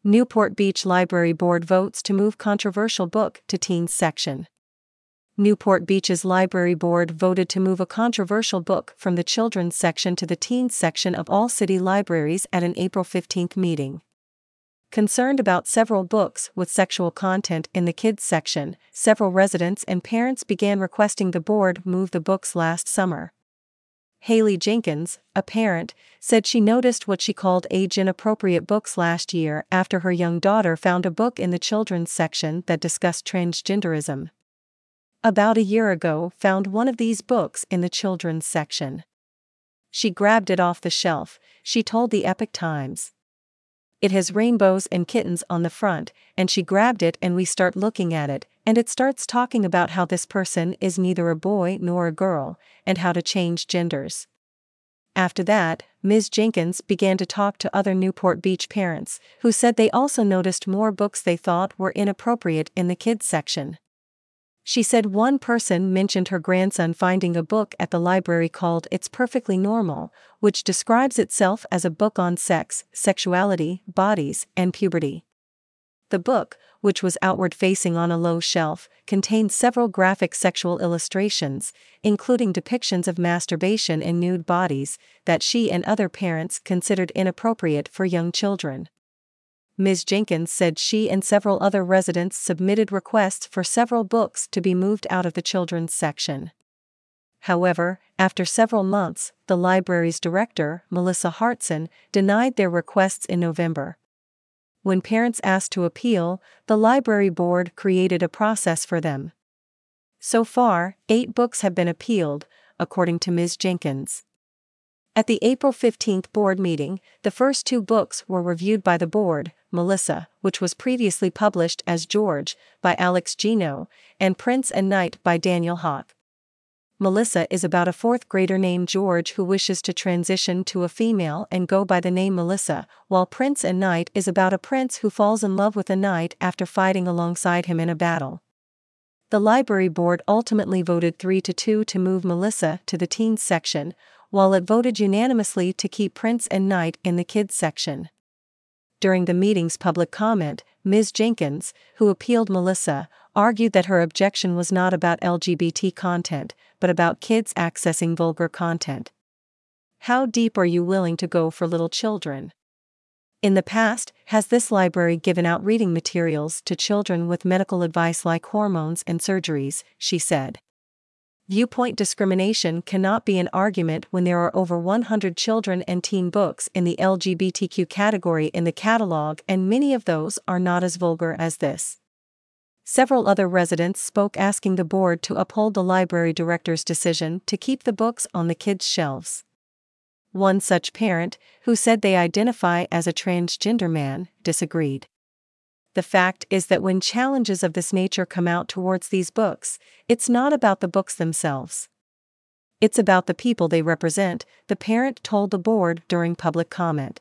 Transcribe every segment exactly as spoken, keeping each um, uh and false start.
Newport Beach Library Board votes to move controversial book to teens section. Newport Beach's Library Board voted to move a controversial book from the children's section to the teens section of all city libraries at an April fifteenth meeting. Concerned about several books with sexual content in the kids section, several residents and parents began requesting the board move the books last summer. Haley Jenkins, a parent, said she noticed what she called age-inappropriate books last year after her young daughter found a book in the children's section that discussed transgenderism. About a year ago, found one of these books in the children's section. She grabbed it off the shelf, she told the Epoch Times. It has rainbows and kittens on the front, and she grabbed it and we start looking at it, and it starts talking about how this person is neither a boy nor a girl, and how to change genders. After that, Miz Jenkins began to talk to other Newport Beach parents, who said they also noticed more books they thought were inappropriate in the kids section. She said one person mentioned her grandson finding a book at the library called It's Perfectly Normal, which describes itself as a book on sex, sexuality, bodies, and puberty. The book, which was outward-facing on a low shelf, contained several graphic sexual illustrations, including depictions of masturbation and nude bodies, that she and other parents considered inappropriate for young children. Miz Jenkins said she and several other residents submitted requests for several books to be moved out of the children's section. However, after several months, the library's director, Melissa Hartson, denied their requests in November. When parents asked to appeal, the library board created a process for them. So far, eight books have been appealed, according to Miz Jenkins. At the April fifteenth board meeting, the first two books were reviewed by the board, Melissa, which was previously published as George, by Alex Gino, and Prince and Knight by Daniel Hawk. Melissa is about a fourth grader named George who wishes to transition to a female and go by the name Melissa, while Prince and Knight is about a prince who falls in love with a knight after fighting alongside him in a battle. The library board ultimately voted three to two to move Melissa to the teens section, while it voted unanimously to keep Prince and Knight in the kids section. During the meeting's public comment, Miz Jenkins, who appealed Melissa, argued that her objection was not about L G B T content, but about kids accessing vulgar content. How deep are you willing to go for little children? In the past, has this library given out reading materials to children with medical advice like hormones and surgeries, she said. Viewpoint discrimination cannot be an argument when there are over one hundred children and teen books in the L G B T Q category in the catalog, and many of those are not as vulgar as this. Several other residents spoke asking the board to uphold the library director's decision to keep the books on the kids' shelves. One such parent, who said they identify as a transgender man, disagreed. The fact is that when challenges of this nature come out towards these books, it's not about the books themselves. It's about the people they represent, the parent told the board during public comment.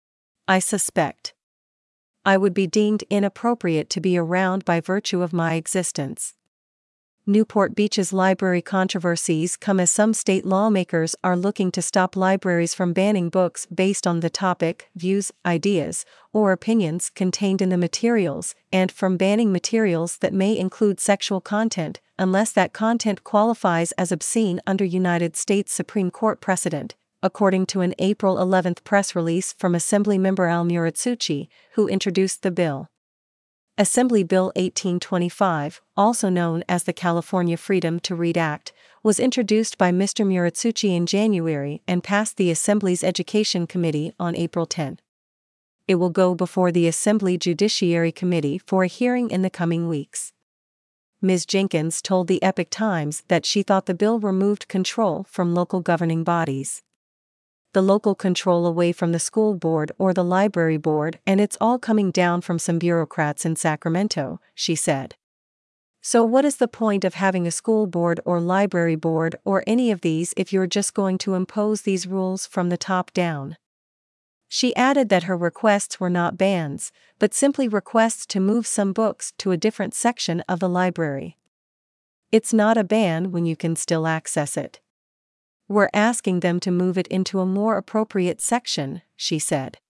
I suspect I would be deemed inappropriate to be around by virtue of my existence. Newport Beach's library controversies come as some state lawmakers are looking to stop libraries from banning books based on the topic, views, ideas, or opinions contained in the materials, and from banning materials that may include sexual content, unless that content qualifies as obscene under United States Supreme Court precedent, according to an April eleventh press release from Assemblymember Al Muratsuchi, who introduced the bill. Assembly Bill eighteen twenty-five, also known as the California Freedom to Read Act, was introduced by Mister Muratsuchi in January and passed the Assembly's Education Committee on April tenth. It will go before the Assembly Judiciary Committee for a hearing in the coming weeks. Miz Jenkins told the Epoch Times that she thought the bill removed control from local governing bodies. The local control away from the school board or the library board, and it's all coming down from some bureaucrats in Sacramento, she said. So what is the point of having a school board or library board or any of these if you're just going to impose these rules from the top down? She added that her requests were not bans, but simply requests to move some books to a different section of the library. It's not a ban when you can still access it. We're asking them to move it into a more appropriate section, she said.